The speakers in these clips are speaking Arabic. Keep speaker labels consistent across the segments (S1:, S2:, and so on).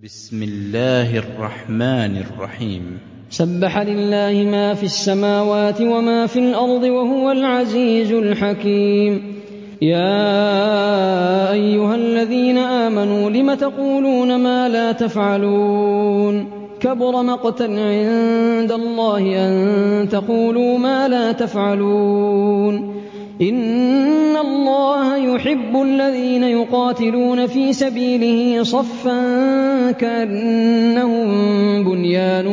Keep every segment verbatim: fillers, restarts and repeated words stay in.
S1: بسم الله الرحمن الرحيم
S2: سبح لله ما في السماوات وما في الأرض وهو العزيز الحكيم. يا أيها الذين آمنوا لم تقولون ما لا تفعلون كبر مقتا عند الله أن تقولوا ما لا تفعلون. إن الله يحب الذين يقاتلون في سبيله صفا كأنهم بنيان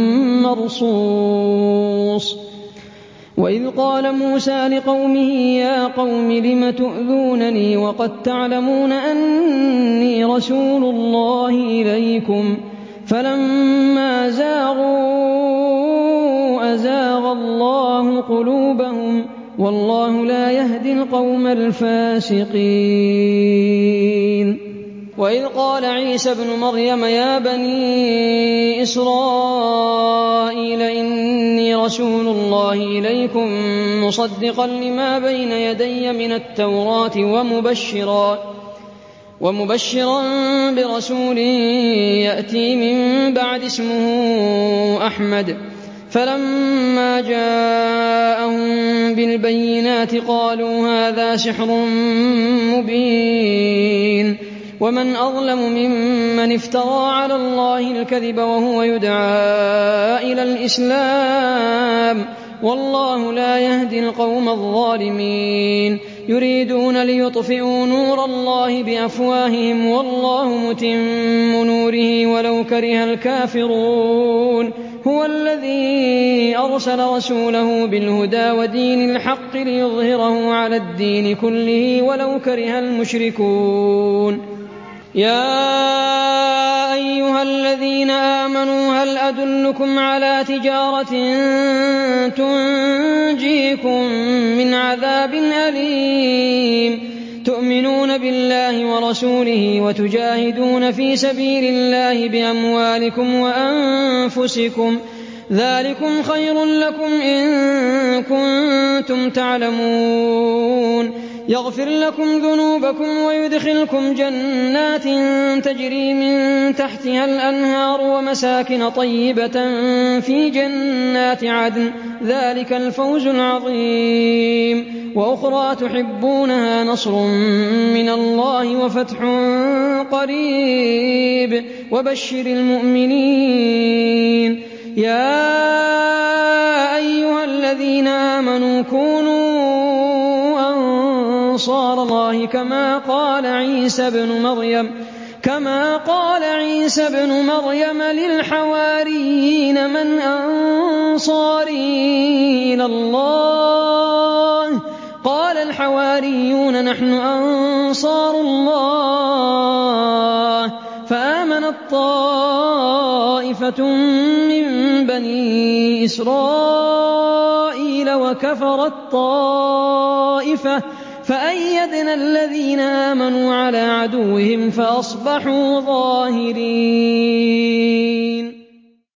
S2: مرصوص. وإذ قال موسى لقومه يا قوم لم تؤذونني وقد تعلمون أني رسول الله إليكم فلما زاغوا أزاغ الله قلوبهم والله لا يهدي القوم الفاسقين. وإذ قال عيسى ابن مريم يا بني إسرائيل إني رسول الله إليكم مصدقا لما بين يدي من التوراة ومبشرا ومبشرا برسول يأتي من بعد اسمه أحمد. فلما جاءهم بالبينات قالوا هذا سحر مبين ومن أظلم ممن افترى على الله الكذب وهو يدعى إلى الإسلام والله لا يهدي القوم الظالمين. يريدون ليطفئوا نور الله بأفواههم والله متم نوره ولو كره الكافرون. هو الذي أرسل رسوله بالهدى ودين الحق ليظهره على الدين كله ولو كره المشركون. يا أيها الذين آمنوا هل أدلكم على تجارة تنجيكم من عذاب أليم تؤمنون بالله ورسوله وتجاهدون في سبيل الله بأموالكم وأنفسكم ذلكم خير لكم إن كنتم تعلمون. يغفر لكم ذنوبكم ويدخلكم جنات تجري من تحتها الأنهار ومساكن طيبة في جنات عدن ذلك الفوز العظيم. وأخرى تحبونها نصر من الله وفتح قريب وبشر المؤمنين. يا أيها الذين آمنوا كونوا أنصار الله كما قال عيسى بن مريم كما قال عيسى بن مريم للحواريين من أنصاري إلى الله قال الحواريون نحن أنصار الله. فآمنت طائفة من بني إسرائيل وكفرت طائفة فأيدنا الذين آمنوا على عدوهم فأصبحوا ظاهرين.